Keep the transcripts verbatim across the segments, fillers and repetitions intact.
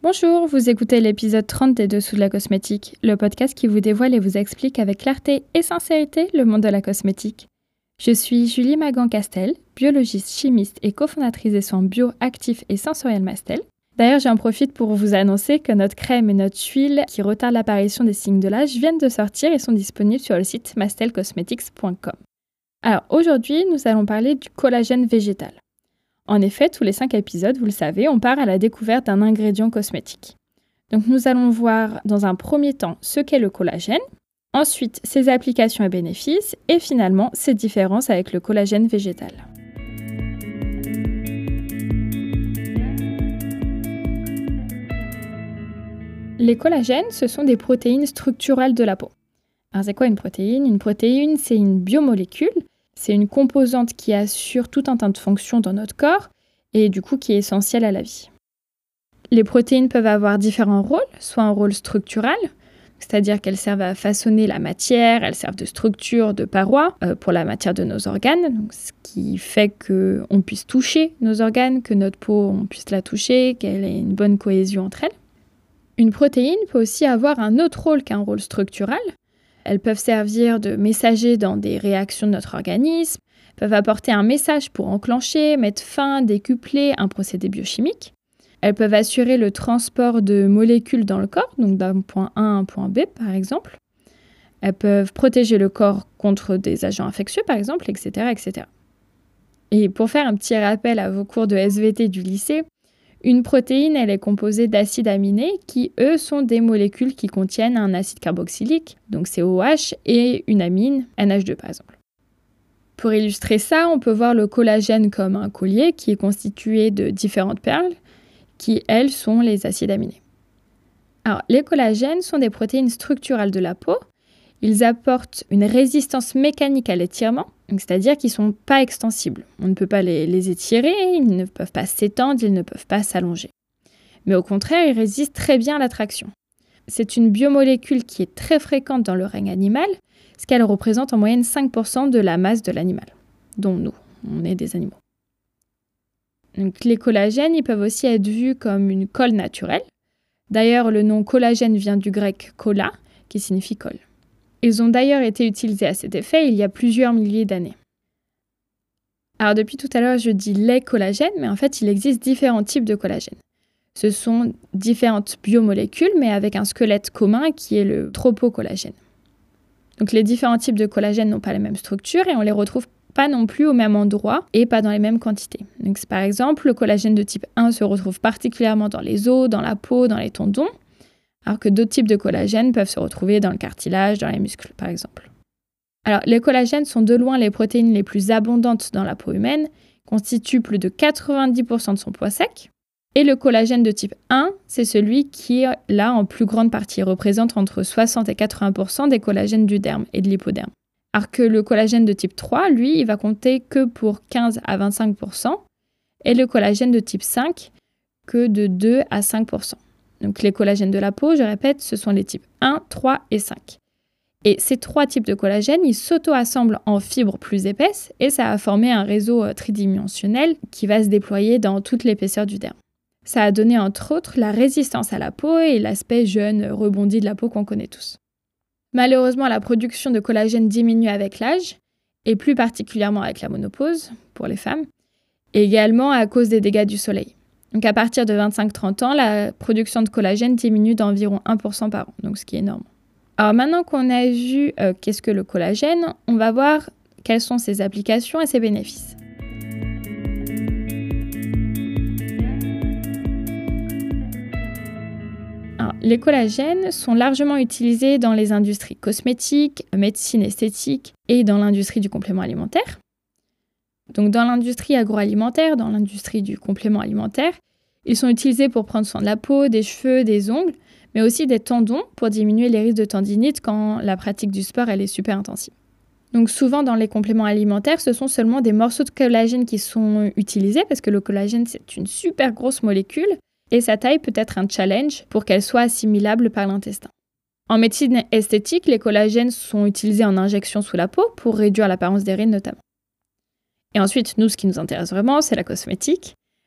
Bonjour, vous écoutez l'épisode trente des Dessous de la cosmétique, le podcast qui vous dévoile et vous explique avec clarté et sincérité le monde de la cosmétique. Je suis Julie Magan-Castel, biologiste, chimiste et cofondatrice des soins bio, actifs et sensoriels Mastel. D'ailleurs, j'en profite pour vous annoncer que notre crème et notre huile qui retardent l'apparition des signes de l'âge viennent de sortir et sont disponibles sur le site mastel cosmetics point com. Alors aujourd'hui, nous allons parler du collagène végétal. En effet, tous les cinq épisodes, vous le savez, on part à la découverte d'un ingrédient cosmétique. Donc nous allons voir dans un premier temps ce qu'est le collagène, ensuite ses applications et bénéfices, et finalement ses différences avec le collagène végétal. Les collagènes, ce sont des protéines structurales de la peau. Alors c'est quoi une protéine ? Une protéine, c'est une biomolécule. C'est une composante qui assure tout un tas de fonctions dans notre corps et du coup qui est essentielle à la vie. Les protéines peuvent avoir différents rôles, soit un rôle structural, c'est-à-dire qu'elles servent à façonner la matière, elles servent de structure, de paroi euh, pour la matière de nos organes, donc ce qui fait qu'on puisse toucher nos organes, que notre peau, on puisse la toucher, qu'elle ait une bonne cohésion entre elles. Une protéine peut aussi avoir un autre rôle qu'un rôle structural. Elles peuvent servir de messagers dans des réactions de notre organisme, peuvent apporter un message pour enclencher, mettre fin, décupler un procédé biochimique. Elles peuvent assurer le transport de molécules dans le corps, donc d'un point A à un point B par exemple. Elles peuvent protéger le corps contre des agents infectieux par exemple, et cetera, et cetera. Et pour faire un petit rappel à vos cours de S V T du lycée, une protéine, elle est composée d'acides aminés qui, eux, sont des molécules qui contiennent un acide carboxylique, donc C O H, et une amine, N H deux par exemple. Pour illustrer ça, on peut voir le collagène comme un collier qui est constitué de différentes perles qui, elles, sont les acides aminés. Alors, les collagènes sont des protéines structurales de la peau. Ils apportent une résistance mécanique à l'étirement, c'est-à-dire qu'ils ne sont pas extensibles. On ne peut pas les, les étirer, ils ne peuvent pas s'étendre, ils ne peuvent pas s'allonger. Mais au contraire, ils résistent très bien à l'attraction. C'est une biomolécule qui est très fréquente dans le règne animal, ce qu'elle représente en moyenne cinq pour cent de la masse de l'animal, dont nous, on est des animaux. Donc, les collagènes, ils peuvent aussi être vus comme une colle naturelle. D'ailleurs, le nom collagène vient du grec kolla, qui signifie colle. Ils ont d'ailleurs été utilisés à cet effet il y a plusieurs milliers d'années. Alors depuis tout à l'heure, je dis les collagènes, mais en fait, il existe différents types de collagènes. Ce sont différentes biomolécules, mais avec un squelette commun qui est le tropocollagène. Donc les différents types de collagènes n'ont pas la même structure et on ne les retrouve pas non plus au même endroit et pas dans les mêmes quantités. Donc par exemple, le collagène de type un se retrouve particulièrement dans les os, dans la peau, dans les tendons, alors que d'autres types de collagènes peuvent se retrouver dans le cartilage, dans les muscles, par exemple. Alors, les collagènes sont de loin les protéines les plus abondantes dans la peau humaine, constituent plus de quatre-vingt-dix pour cent de son poids sec. Et le collagène de type un, c'est celui qui, là, en plus grande partie, représente entre soixante et quatre-vingts pour cent des collagènes du derme et de l'hypoderme. Alors que le collagène de type trois, lui, il va compter que pour quinze à vingt-cinq pour cent, et le collagène de type cinq, que de deux à cinq pour cent. Donc les collagènes de la peau, je répète, ce sont les types un, trois et cinq. Et ces trois types de collagènes, ils s'auto-assemblent en fibres plus épaisses et ça a formé un réseau tridimensionnel qui va se déployer dans toute l'épaisseur du derme. Ça a donné entre autres la résistance à la peau et l'aspect jeune, rebondi de la peau qu'on connaît tous. Malheureusement, la production de collagène diminue avec l'âge et plus particulièrement avec la ménopause pour les femmes, et également à cause des dégâts du soleil. Donc à partir de vingt-cinq à trente ans, la production de collagène diminue d'environ un pour cent par an, donc ce qui est énorme. Alors maintenant qu'on a vu euh, qu'est-ce que le collagène, on va voir quelles sont ses applications et ses bénéfices. Alors, les collagènes sont largement utilisés dans les industries cosmétiques, médecine esthétique et dans l'industrie du complément alimentaire. Donc dans l'industrie agroalimentaire, dans l'industrie du complément alimentaire, ils sont utilisés pour prendre soin de la peau, des cheveux, des ongles, mais aussi des tendons pour diminuer les risques de tendinite quand la pratique du sport elle est super intensive. Donc souvent dans les compléments alimentaires, ce sont seulement des morceaux de collagène qui sont utilisés parce que le collagène c'est une super grosse molécule et sa taille peut être un challenge pour qu'elle soit assimilable par l'intestin. En médecine esthétique, les collagènes sont utilisés en injection sous la peau pour réduire l'apparence des rides notamment. Et ensuite, nous, ce qui nous intéresse vraiment, c'est la cosmétique.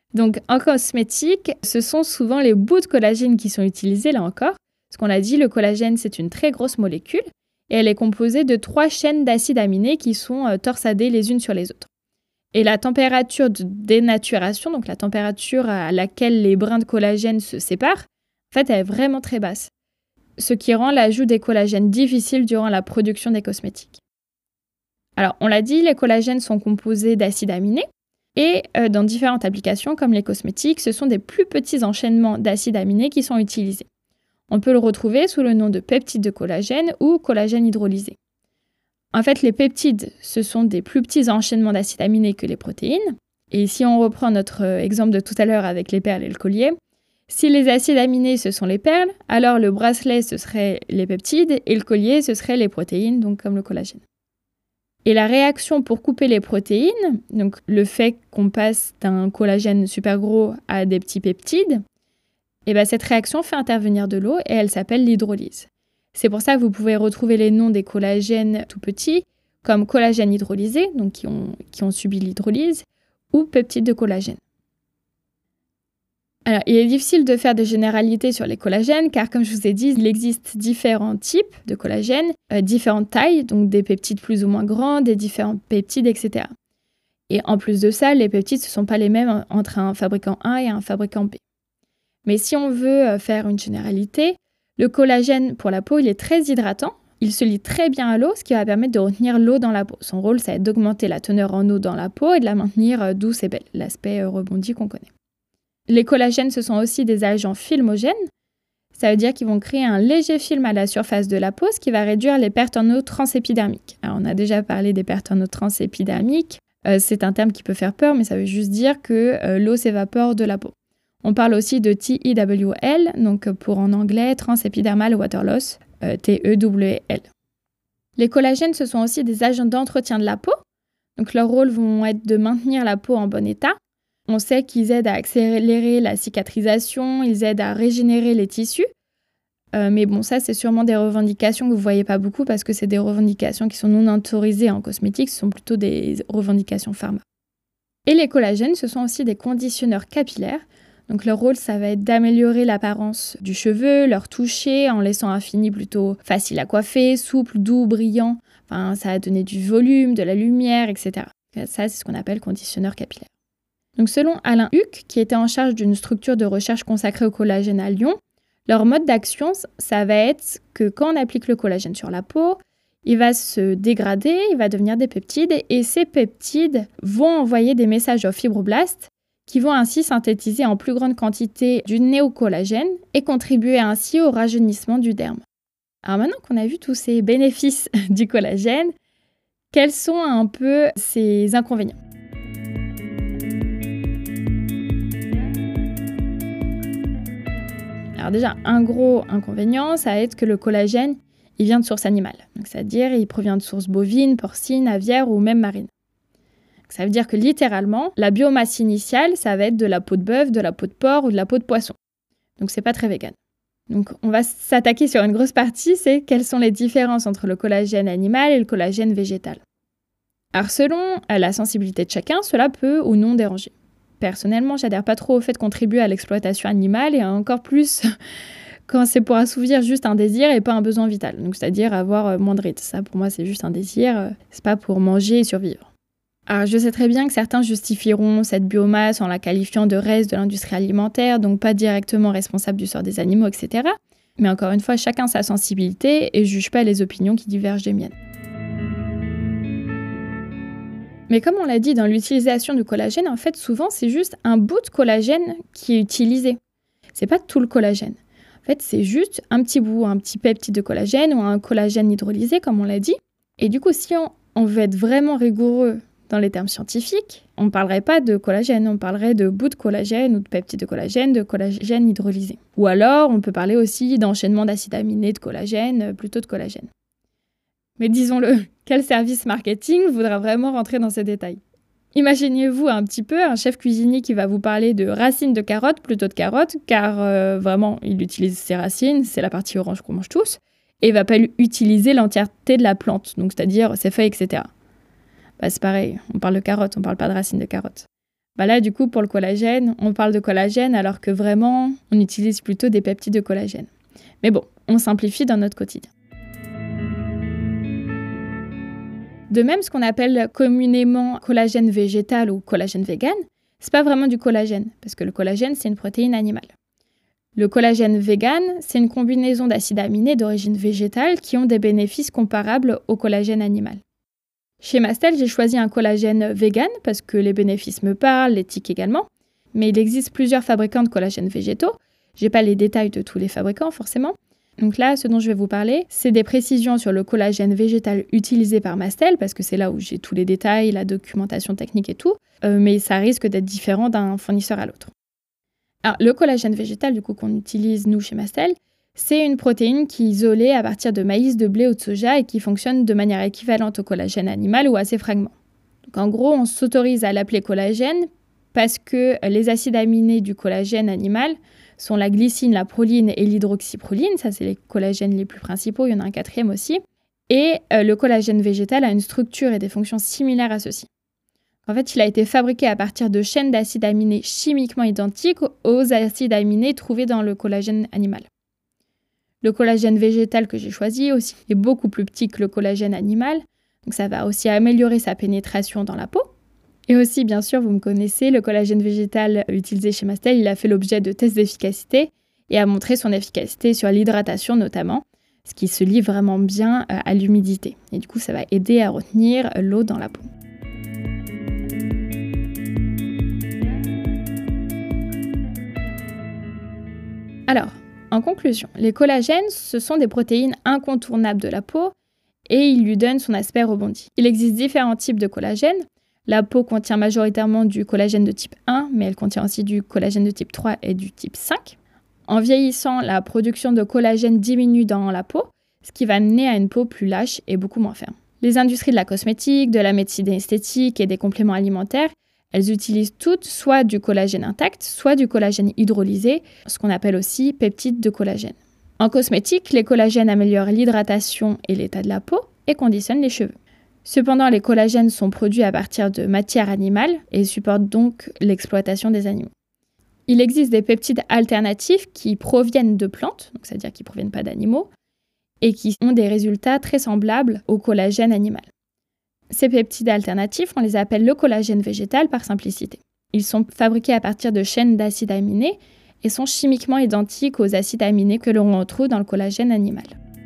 Donc en cosmétique, ce sont souvent les bouts de collagène qui sont utilisés là encore. Parce qu'on l'a dit, le collagène, c'est une très grosse molécule et elle est composée de trois chaînes d'acides aminés qui sont euh, torsadées les unes sur les autres. Et la température de dénaturation, donc la température à laquelle les brins de collagène se séparent, en fait, elle est vraiment très basse. Ce qui rend l'ajout des collagènes difficile durant la production des cosmétiques. Alors, on l'a dit, les collagènes sont composés d'acides aminés. Et euh, dans différentes applications, comme les cosmétiques, ce sont des plus petits enchaînements d'acides aminés qui sont utilisés. On peut le retrouver sous le nom de peptides de collagène ou collagène hydrolysé. En fait, les peptides, ce sont des plus petits enchaînements d'acides aminés que les protéines. Et si on reprend notre exemple de tout à l'heure avec les perles et le collier, si les acides aminés, ce sont les perles, alors le bracelet, ce serait les peptides et le collier, ce serait les protéines, donc comme le collagène. Et la réaction pour couper les protéines, donc le fait qu'on passe d'un collagène super gros à des petits peptides, et ben cette réaction fait intervenir de l'eau et elle s'appelle l'hydrolyse. C'est pour ça que vous pouvez retrouver les noms des collagènes tout petits, comme collagène hydrolysé, donc qui ont, qui ont subi l'hydrolyse, ou peptides de collagène. Alors, il est difficile de faire des généralités sur les collagènes, car comme je vous ai dit, il existe différents types de collagène, euh, différentes tailles, donc des peptides plus ou moins grands, des différents peptides, et cetera. Et en plus de ça, les peptides, ce ne sont pas les mêmes entre un fabricant A et un fabricant B. Mais si on veut faire une généralité, le collagène pour la peau, il est très hydratant. Il se lie très bien à l'eau, ce qui va permettre de retenir l'eau dans la peau. Son rôle, c'est d'augmenter la teneur en eau dans la peau et de la maintenir douce et belle, l'aspect rebondi qu'on connaît. Les collagènes, ce sont aussi des agents filmogènes. Ça veut dire qu'ils vont créer un léger film à la surface de la peau, ce qui va réduire les pertes en eau transépidermiques. Alors, on a déjà parlé des pertes en eau transépidermiques. Euh, c'est un terme qui peut faire peur, mais ça veut juste dire que euh, l'eau s'évapore de la peau. On parle aussi de T E W L, donc pour en anglais, transépidermal water loss, euh, T E W L. Les collagènes, ce sont aussi des agents d'entretien de la peau. Donc, leur rôle vont être de maintenir la peau en bon état. On sait qu'ils aident à accélérer la cicatrisation, ils aident à régénérer les tissus. Euh, mais bon, ça, c'est sûrement des revendications que vous ne voyez pas beaucoup parce que c'est des revendications qui sont non autorisées en cosmétique, ce sont plutôt des revendications pharma. Et les collagènes, ce sont aussi des conditionneurs capillaires. Donc leur rôle, ça va être d'améliorer l'apparence du cheveu, leur toucher en laissant un fini plutôt facile à coiffer, souple, doux, brillant. Enfin, ça va donner du volume, de la lumière, et cetera. Ça, c'est ce qu'on appelle conditionneur capillaire. Donc selon Alain Huck, qui était en charge d'une structure de recherche consacrée au collagène à Lyon, leur mode d'action, ça va être que quand on applique le collagène sur la peau, il va se dégrader, il va devenir des peptides, et ces peptides vont envoyer des messages aux fibroblastes qui vont ainsi synthétiser en plus grande quantité du néocollagène et contribuer ainsi au rajeunissement du derme. Alors maintenant qu'on a vu tous ces bénéfices du collagène, quels sont un peu ses inconvénients ? Alors déjà, un gros inconvénient, ça va être que le collagène, il vient de source animale. Donc, c'est-à-dire, il provient de sources bovines, porcines, aviaires ou même marines. Donc, ça veut dire que littéralement, la biomasse initiale, ça va être de la peau de bœuf, de la peau de porc ou de la peau de poisson. Donc, c'est pas très vegan. Donc, on va s'attaquer sur une grosse partie, c'est quelles sont les différences entre le collagène animal et le collagène végétal. Alors, selon la sensibilité de chacun, cela peut ou non déranger. Personnellement, j'adhère pas trop au fait de contribuer à l'exploitation animale et encore plus quand c'est pour assouvir juste un désir et pas un besoin vital. Donc, c'est-à-dire avoir moins de rides. Ça, pour moi, c'est juste un désir. C'est pas pour manger et survivre. Alors, je sais très bien que certains justifieront cette biomasse en la qualifiant de reste de l'industrie alimentaire, donc pas directement responsable du sort des animaux, et cetera. Mais encore une fois, chacun sa sensibilité et je juge pas les opinions qui divergent des miennes. Mais comme on l'a dit dans l'utilisation du collagène, en fait, souvent, c'est juste un bout de collagène qui est utilisé. C'est pas tout le collagène. En fait, c'est juste un petit bout, un petit peptide de collagène ou un collagène hydrolysé, comme on l'a dit. Et du coup, si on, on veut être vraiment rigoureux dans les termes scientifiques, on ne parlerait pas de collagène, on parlerait de bout de collagène ou de peptide de collagène, de collagène hydrolysé. Ou alors, on peut parler aussi d'enchaînement d'acides aminés de collagène, plutôt de collagène. Mais disons-le, quel service marketing voudra vraiment rentrer dans ces détails ? Imaginez-vous un petit peu un chef cuisinier qui va vous parler de racines de carottes plutôt de carottes, car euh, vraiment, il utilise ses racines, c'est la partie orange qu'on mange tous, et il ne va pas utiliser l'entièreté de la plante, donc c'est-à-dire ses feuilles, et cetera. Bah, c'est pareil, on parle de carottes, on ne parle pas de racines de carottes. Bah là, du coup, pour le collagène, on parle de collagène alors que vraiment, on utilise plutôt des peptides de collagène. Mais bon, on simplifie dans notre quotidien. De même, ce qu'on appelle communément collagène végétal ou collagène vegan, c'est pas vraiment du collagène, parce que le collagène, c'est une protéine animale. Le collagène vegan, c'est une combinaison d'acides aminés d'origine végétale qui ont des bénéfices comparables au collagène animal. Chez Mastel, j'ai choisi un collagène vegan parce que les bénéfices me parlent, l'éthique également, mais il existe plusieurs fabricants de collagène végétaux. J'ai pas les détails de tous les fabricants forcément. Donc là, ce dont je vais vous parler, c'est des précisions sur le collagène végétal utilisé par Mastel, parce que c'est là où j'ai tous les détails, la documentation technique et tout, euh, mais ça risque d'être différent d'un fournisseur à l'autre. Alors, le collagène végétal, du coup, qu'on utilise, nous, chez Mastel, c'est une protéine qui est isolée à partir de maïs, de blé ou de soja et qui fonctionne de manière équivalente au collagène animal ou à ses fragments. Donc, en gros, on s'autorise à l'appeler collagène parce que les acides aminés du collagène animal sont la glycine, la proline et l'hydroxyproline. Ça, c'est les collagènes les plus principaux. Il y en a un quatrième aussi. Et euh, le collagène végétal a une structure et des fonctions similaires à ceux-ci. En fait, il a été fabriqué à partir de chaînes d'acides aminés chimiquement identiques aux acides aminés trouvés dans le collagène animal. Le collagène végétal que j'ai choisi aussi est beaucoup plus petit que le collagène animal. Donc ça va aussi améliorer sa pénétration dans la peau. Et aussi, bien sûr, vous me connaissez, le collagène végétal utilisé chez Mastel, il a fait l'objet de tests d'efficacité et a montré son efficacité sur l'hydratation notamment, ce qui se lie vraiment bien à l'humidité. Et du coup, ça va aider à retenir l'eau dans la peau. Alors, en conclusion, les collagènes, ce sont des protéines incontournables de la peau et ils lui donnent son aspect rebondi. Il existe différents types de collagène. La peau contient majoritairement du collagène de type un, mais elle contient aussi du collagène de type trois et du type cinq. En vieillissant, la production de collagène diminue dans la peau, ce qui va mener à une peau plus lâche et beaucoup moins ferme. Les industries de la cosmétique, de la médecine esthétique et des compléments alimentaires, elles utilisent toutes soit du collagène intact, soit du collagène hydrolysé, ce qu'on appelle aussi peptides de collagène. En cosmétique, les collagènes améliorent l'hydratation et l'état de la peau et conditionnent les cheveux. Cependant, les collagènes sont produits à partir de matière animale et supportent donc l'exploitation des animaux. Il existe des peptides alternatifs qui proviennent de plantes, donc c'est-à-dire qui ne proviennent pas d'animaux, et qui ont des résultats très semblables au collagène animal. Ces peptides alternatifs, on les appelle le collagène végétal par simplicité. Ils sont fabriqués à partir de chaînes d'acides aminés et sont chimiquement identiques aux acides aminés que l'on retrouve dans le collagène animal.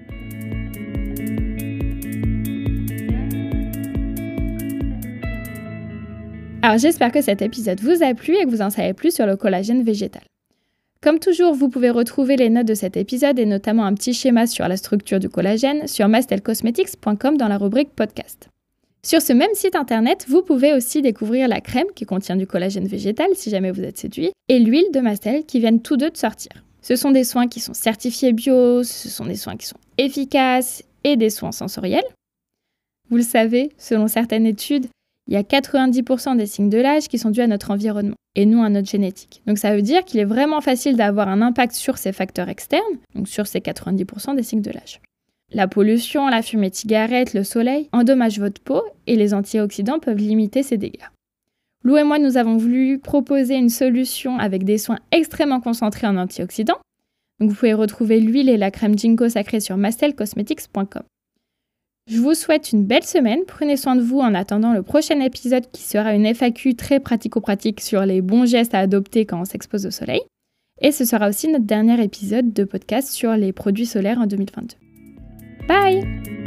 Alors j'espère que cet épisode vous a plu et que vous en savez plus sur le collagène végétal. Comme toujours, vous pouvez retrouver les notes de cet épisode et notamment un petit schéma sur la structure du collagène sur mastel cosmetics point com dans la rubrique podcast. Sur ce même site internet, vous pouvez aussi découvrir la crème qui contient du collagène végétal si jamais vous êtes séduit et l'huile de Mastel qui viennent tous deux de sortir. Ce sont des soins qui sont certifiés bio, ce sont des soins qui sont efficaces et des soins sensoriels. Vous le savez, selon certaines études, il y a quatre-vingt-dix pour cent des signes de l'âge qui sont dus à notre environnement et non à notre génétique. Donc ça veut dire qu'il est vraiment facile d'avoir un impact sur ces facteurs externes, donc sur ces quatre-vingt-dix pour cent des signes de l'âge. La pollution, la fumée de cigarette, le soleil endommagent votre peau et les antioxydants peuvent limiter ces dégâts. Lou et moi, nous avons voulu proposer une solution avec des soins extrêmement concentrés en antioxydants. Donc vous pouvez retrouver l'huile et la crème Ginkgo sacrée sur mastel cosmetics point com. Je vous souhaite une belle semaine, prenez soin de vous en attendant le prochain épisode qui sera une F A Q très pratico-pratique sur les bons gestes à adopter quand on s'expose au soleil. Et ce sera aussi notre dernier épisode de podcast sur les produits solaires en deux mille vingt-deux. Bye!